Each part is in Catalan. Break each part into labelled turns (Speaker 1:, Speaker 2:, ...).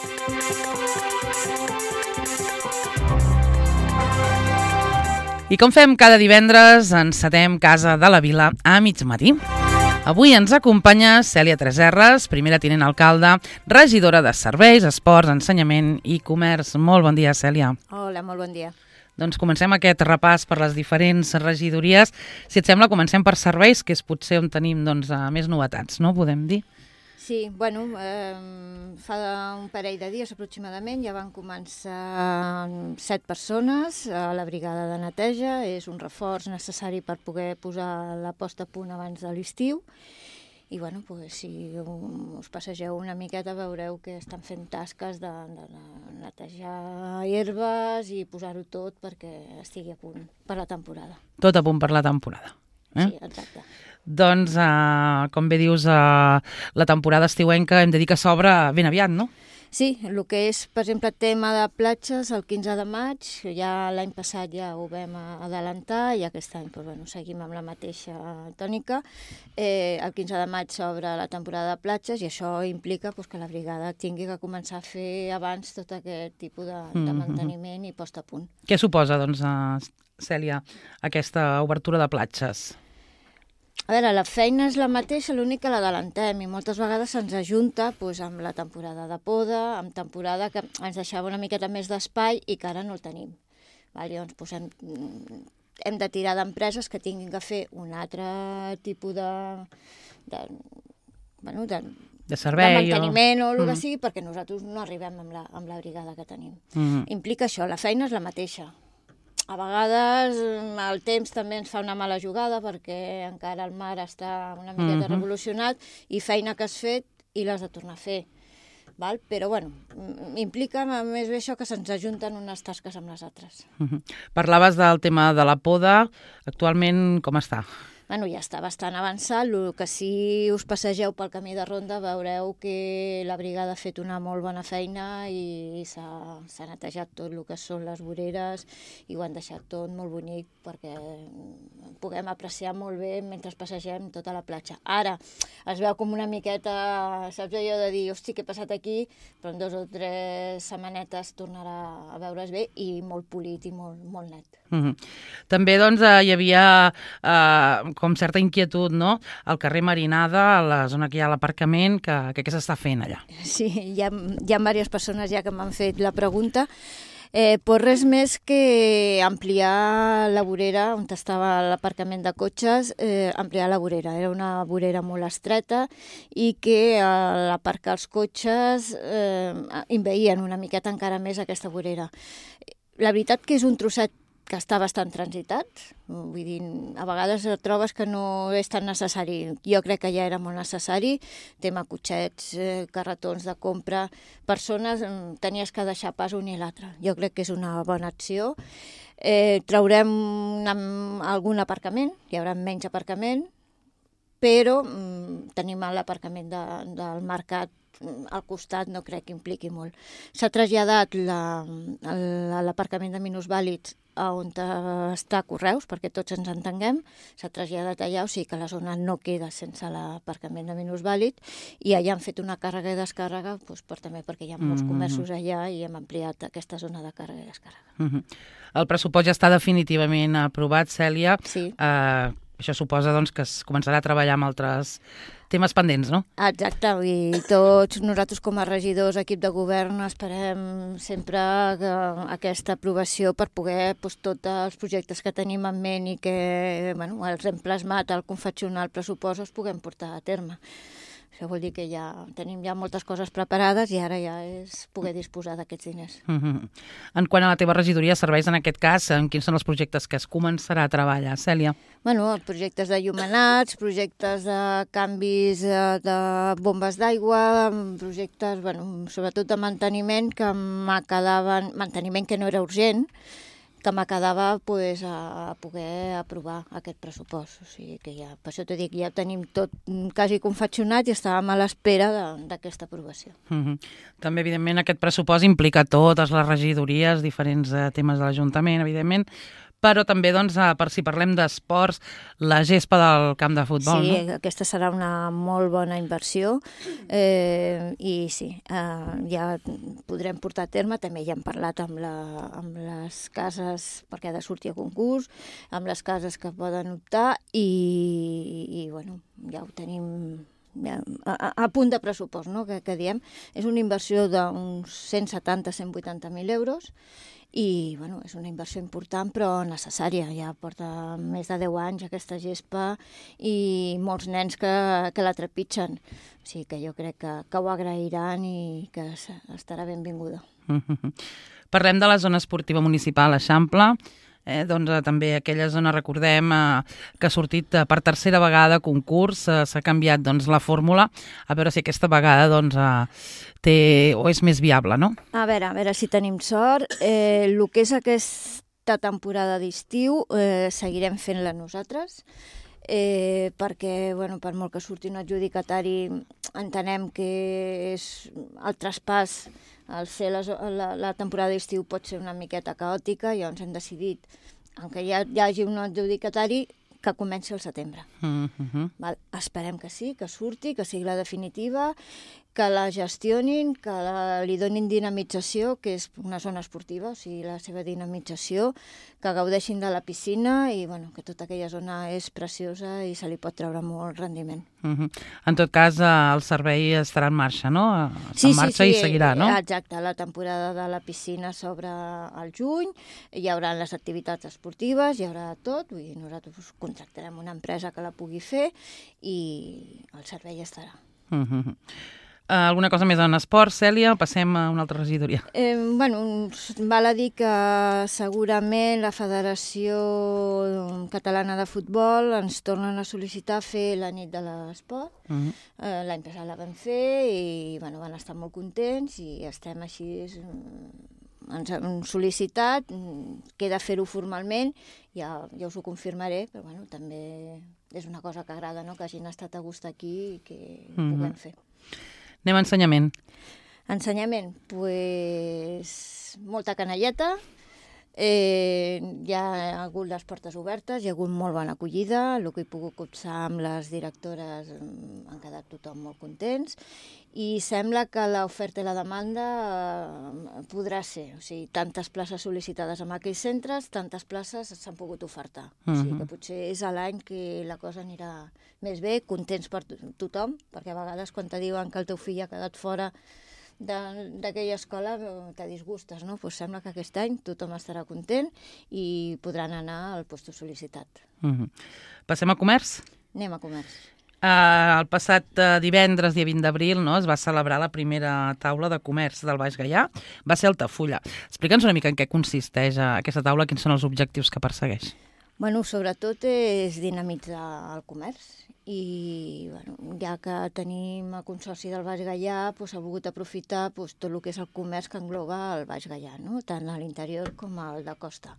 Speaker 1: I com fem cada divendres, encetem Casa de la Vila a migmatí. Avui ens acompanya Cèlia Tresserras, primera tinent alcalde, regidora de Serveis, Esports, Ensenyament i Comerç. Molt bon dia, Cèlia.
Speaker 2: Hola, molt bon dia.
Speaker 1: Doncs comencem aquest repàs per les diferents regidories. Si et sembla, comencem per Serveis, que és potser on tenim més novetats, no? Podem dir?
Speaker 2: Sí, bueno, fa un parell de dies aproximadament ja van començar 7 persones a la brigada de neteja. És un reforç necessari per poder posar la posta a punt abans de l'estiu. I bueno, si us passegeu una miqueta veureu que estan fent tasques de netejar herbes i posar-ho tot perquè estigui a punt per la temporada.
Speaker 1: Tot a punt per la temporada.
Speaker 2: Sí, exacte.
Speaker 1: Doncs, com bé dius, la temporada estiuenca hem de dir que s'obre ben aviat, no?
Speaker 2: Sí, el que és, per exemple, tema de platges, el 15 de maig, ja l'any passat ja ho vam adelantar i aquest any seguim amb la mateixa tònica. El 15 de maig s'obre la temporada de platges i això implica que la brigada tingui que començar a fer abans tot aquest tipus de manteniment i posta a punt.
Speaker 1: Què suposa, doncs, Cèlia, aquesta obertura de platges?
Speaker 2: A veure, la feina és la mateixa, l'únic que l'adelantem i moltes vegades se'ns ajunta amb la temporada de poda, amb temporada que ens deixava una miqueta més d'espai i que ara no el tenim. Llavors hem de tirar d'empreses que tinguin que fer un altre tipus de
Speaker 1: servei,
Speaker 2: de manteniment o el que sigui, perquè nosaltres no arribem amb la brigada que tenim. Implica això, la feina és la mateixa. A vegades el temps també ens fa una mala jugada perquè encara el mar està una miqueta revolucionat i feina que has fet i l'has de tornar a fer. Però implica més bé això que se'ns ajunten unes tasques amb les altres.
Speaker 1: Parlaves del tema de la poda. Actualment com està?
Speaker 2: Ja està bastant avançat, el que si us passegeu pel camí de ronda veureu que la brigada ha fet una molt bona feina i s'ha netejat tot el que són les voreres i ho han deixat tot molt bonic perquè puguem apreciar molt bé mentre passegem tota la platja. Ara es veu com una miqueta, saps allò de dir, hosti, què ha passat aquí? Però en 2 o 3 setmanetes tornarà a veure's bé i molt polit i molt net.
Speaker 1: També hi havia com certa inquietud, no? Al carrer Marinada, a la zona que hi ha l'aparcament, que què s'està fent allà?
Speaker 2: Sí, hi ha diverses persones ja que m'han fet la pregunta. Res més que ampliar la vorera on estava l'aparcament de cotxes, ampliar la vorera. Era una vorera molt estreta i que a l'aparcar els cotxes envaïen una miqueta encara més aquesta vorera. La veritat que és un trosset que està bastant transitat, vull dir, a vegades trobes que no és tan necessari. Jo crec que ja era molt necessari, tema cotxets, carretons de compra, persones, tenies que deixar pas un i l'altre. Jo crec que és una bona acció. Traurem algun aparcament, hi haurà menys aparcament, però tenim l'aparcament del mercat al costat, no crec que impliqui molt. S'ha traslladat l'aparcament de minusvàlids a on està Correus, perquè tots ens entenguem, s'ha traslladat allà, o sigui que la zona no queda sense l'aparcament de minusvàlid, i allà han fet una càrrega i descàrrega, també perquè hi ha molts comerços allà i hem ampliat aquesta zona de càrrega i descàrrega.
Speaker 1: El pressupost ja està definitivament aprovat, Cèlia.
Speaker 2: Sí.
Speaker 1: Això suposa que es començarà a treballar amb altres temes pendents, no?
Speaker 2: Exacte, i tots nosaltres com a regidors, equip de govern, esperem sempre aquesta aprovació per poder tots els projectes que tenim en ment i que els hem plasmat al confeccionar el pressupost els puguem portar a terme. Això vol dir que ja tenim moltes coses preparades i ara ja és poder disposar d'aquests diners.
Speaker 1: En quant a la teva regidoria de serveis, en aquest cas, quins són els projectes que es començarà a treballar, Cèlia?
Speaker 2: Projectes de llumenats, projectes de canvis de bombes d'aigua, projectes, sobretot de manteniment que no era urgent, que m'acabava a poder aprovar aquest pressupost. O sigui que per això t'ho dic, ja tenim tot quasi confeccionat i estàvem a l'espera d'aquesta aprovació.
Speaker 1: També, evidentment, aquest pressupost implica totes les regidories, diferents temes de l'Ajuntament, evidentment, però també, doncs, per si parlem d'esports, la gespa del camp de futbol,
Speaker 2: sí,
Speaker 1: no?
Speaker 2: aquesta serà una molt bona inversió i sí, ja podrem portar a terme, també ja hem parlat amb les cases, perquè ha de sortir a concurs, amb les cases que poden optar i bueno, ja ho tenim a punt de pressupost, no? que diem. És una inversió d'uns 170-180.000 euros i bueno, és una inversió important però necessària. Ja porta més de 10 anys aquesta gespa i molts nens que la trepitgen. O sigui que jo crec que ho agrairan i que estarà benvinguda.
Speaker 1: Parlem de la zona esportiva municipal Eixample. Doncs també aquella zona, recordem, que ha sortit per tercera vegada concurs, s'ha canviat doncs, la fórmula, a veure si aquesta vegada doncs, té o és més viable, no?
Speaker 2: A veure si tenim sort. El que és aquesta temporada d'estiu seguirem fent-la nosaltres, perquè bueno, per molt que surti un adjudicatari entenem que és el traspàs. Al ser la temporada d'estiu pot ser una miqueta caòtica i llavors hem decidit, aunque ja hi hagi un adjudicatari, que comenci al setembre. Val? Esperem que sí, que surti, que sigui la definitiva, que la gestionin, que li donin dinamització, que és una zona esportiva, o sigui, la seva dinamització, que gaudeixin de la piscina i bueno, que tota aquella zona és preciosa i se li pot treure molt rendiment.
Speaker 1: En tot cas, el servei estarà en marxa, no?
Speaker 2: Sí,
Speaker 1: en marxa i seguirà, no?
Speaker 2: Exacte, la temporada de la piscina s'obre al juny, hi haurà les activitats esportives, hi haurà tot, vull dir, nosaltres contractarem una empresa que la pugui fer i el servei estarà.
Speaker 1: Alguna cosa més en esport, Cèlia? Passem a una altra regidoria.
Speaker 2: Bueno, val a dir que segurament la Federació Catalana de Futbol ens tornen a sol·licitar fer la nit de l'esport. L'any passat la vam fer i bueno, van estar molt contents i estem així... ens han sol·licitat, queda fer-ho formalment, ja us ho confirmaré, però bueno, també és una cosa que agrada, no? Que hagin estat a gust aquí i que ho puguem fer.
Speaker 1: Anem a ensenyament.
Speaker 2: Ensenyament, doncs molta canalleta, hi ha hagut les portes obertes, hi ha hagut molt bona acollida, el que he pogut copsar amb les directores han quedat tothom molt contents i sembla que l'oferta i la demanda podrà ser, o sigui, tantes places sol·licitades en aquells centres, tantes places s'han pogut ofertar. O sigui que potser és l'any que la cosa anirà més bé, contents per tothom, perquè a vegades quan te diuen que el teu fill ha quedat fora d'aquella escola te disgustes, no? Pues sembla que aquest any tothom estarà content i podran anar al lloc sol·licitat.
Speaker 1: Passem a comerç?
Speaker 2: Anem a comerç.
Speaker 1: El passat divendres, dia 20 d'abril, no, es va celebrar la primera taula de comerç del Baix Gaià. Va ser a Altafulla. Explica'ns una mica en què consisteix aquesta taula, quins són els objectius que persegueix.
Speaker 2: Bueno, sobretot és dinamitzar el comerç i bueno, ja que tenim el Consorci del Baix Gaià, s'ha volgut aprofitar tot el que és el comerç que engloba el Baix Gaià, no? Tant a l'interior com al de costa.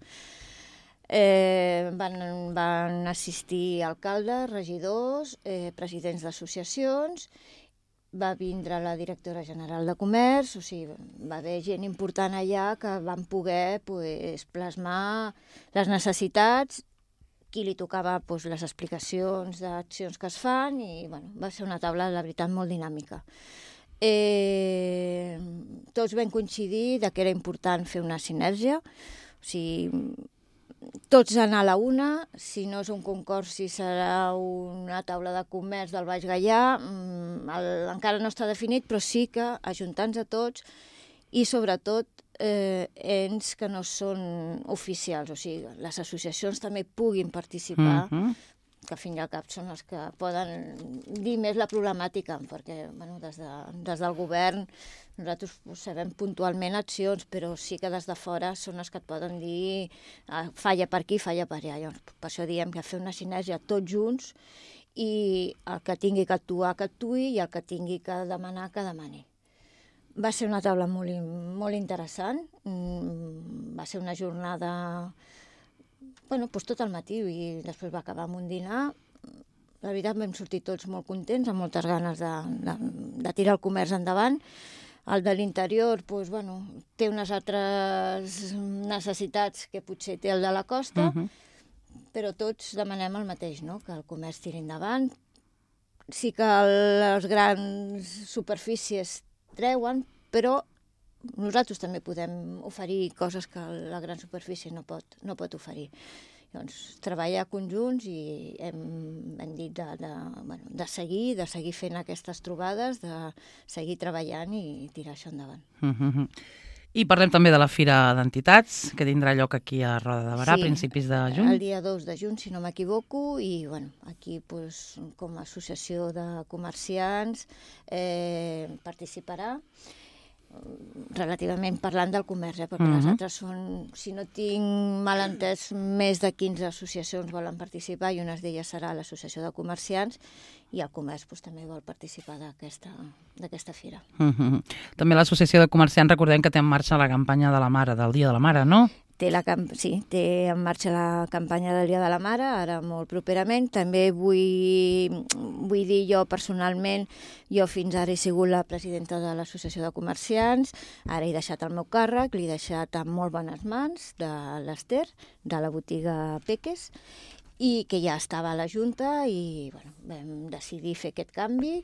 Speaker 2: Van assistir alcaldes, regidors, presidents d'associacions, va vindre la directora general de comerç, o sigui, va haver gent important allà que van poder plasmar les necessitats, qui li tocava les explicacions d'accions que es fan i bueno, va ser una taula, la veritat, molt dinàmica. Tots vam coincidir que era important fer una sinergia, o sigui, tots anar a la una, si no és un concorsi serà una taula de comerç del Baix Gaià, encara no està definit, però sí que ajuntant-nos a tots i sobretot ens que no són oficials, o sigui, les associacions també puguin participar, que al fin i al cap són els que poden dir més la problemàtica, perquè bueno, des del govern nosaltres sabem puntualment accions, però sí que des de fora són els que et poden dir falla per aquí, falla per allà. Per això diem que fer una sinergia tots junts i el que tingui que actuar, que actuï, i el que tingui que demanar, que demani. Va ser una taula molt interessant, va ser una jornada tot el matí i després va acabar amb un dinar. La veritat vam sortir tots molt contents, amb moltes ganes de tirar el comerç endavant. El de l'interior té unes altres necessitats que potser té el de la costa, però tots demanem el mateix, no? Que el comerç tiri endavant. Sí que les grans superfícies treuen, però nosaltres també podem oferir coses que la gran superfície no pot oferir. Doncs treballar conjunts i hem dit de seguir fent aquestes trobades, de seguir treballant i tirar això endavant.
Speaker 1: I parlem també de la Fira d'Entitats, que tindrà lloc aquí a Roda de Berà, a principis de juny.
Speaker 2: El dia 2 de juny, si no m'equivoco, i aquí com a associació de comerciants participarà, relativament parlant del comerç, perquè les altres són, si no tinc mal entès, més de 15 associacions volen participar i una d'elles serà l'Associació de Comerciants i el comerç també vol participar d'aquesta fira.
Speaker 1: També l'Associació de Comerciants, recordem que té en marxa la campanya de la Mare, del Dia de la Mare, no?
Speaker 2: Té en marxa la campanya del Dia de la Mare, ara molt properament. També vull dir jo personalment, jo fins ara he sigut la presidenta de l'Associació de Comerciants, ara he deixat el meu càrrec, l'he deixat en molt bones mans de l'Ester, de la botiga Peques, i que ja estava a la Junta i vam decidir fer aquest canvi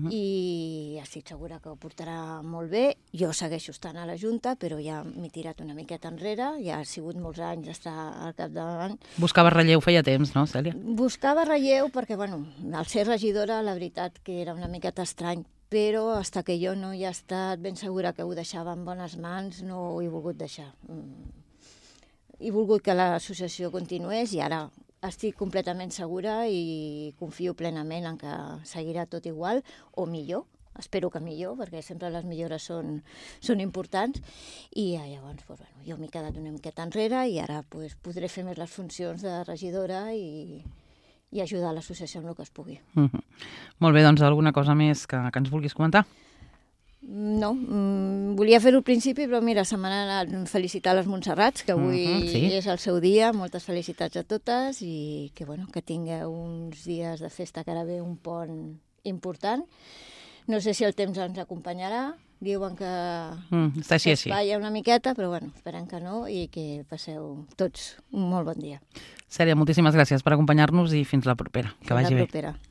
Speaker 2: i estic segura que ho portarà molt bé. Jo segueixo estant a la Junta, però ja m'he tirat una miqueta enrere, ja ha sigut molts anys estar al capdavant.
Speaker 1: Buscava relleu feia temps, no, Cèlia?
Speaker 2: Buscava relleu perquè, al ser regidora, la veritat que era una miqueta estrany, però fins que jo no hi he estat ben segura que ho deixava en bones mans, no ho he volgut deixar. He volgut que l'associació continués i ara estic completament segura i confio plenament en que seguirà tot igual o millor. Espero que millor, perquè sempre les millores són importants. I llavors jo m'he quedat una miqueta enrere i ara podré fer més les funcions de regidora i ajudar l'associació amb el que es pugui.
Speaker 1: Molt bé, doncs alguna cosa més que ens vulguis comentar?
Speaker 2: No, volia fer-ho al principi, però mira, se m'han anat felicitar les Montserrats, que avui és el seu dia. Moltes felicitats a totes i que tingueu uns dies de festa, que ara ve un pont important. No sé si el temps ens acompanyarà, diuen que s'espatlla una miqueta, però esperem que no i que passeu tots un molt bon dia.
Speaker 1: Cèlia, moltíssimes gràcies per acompanyar-nos i fins la propera. Que vagi bé.
Speaker 2: Fins la propera.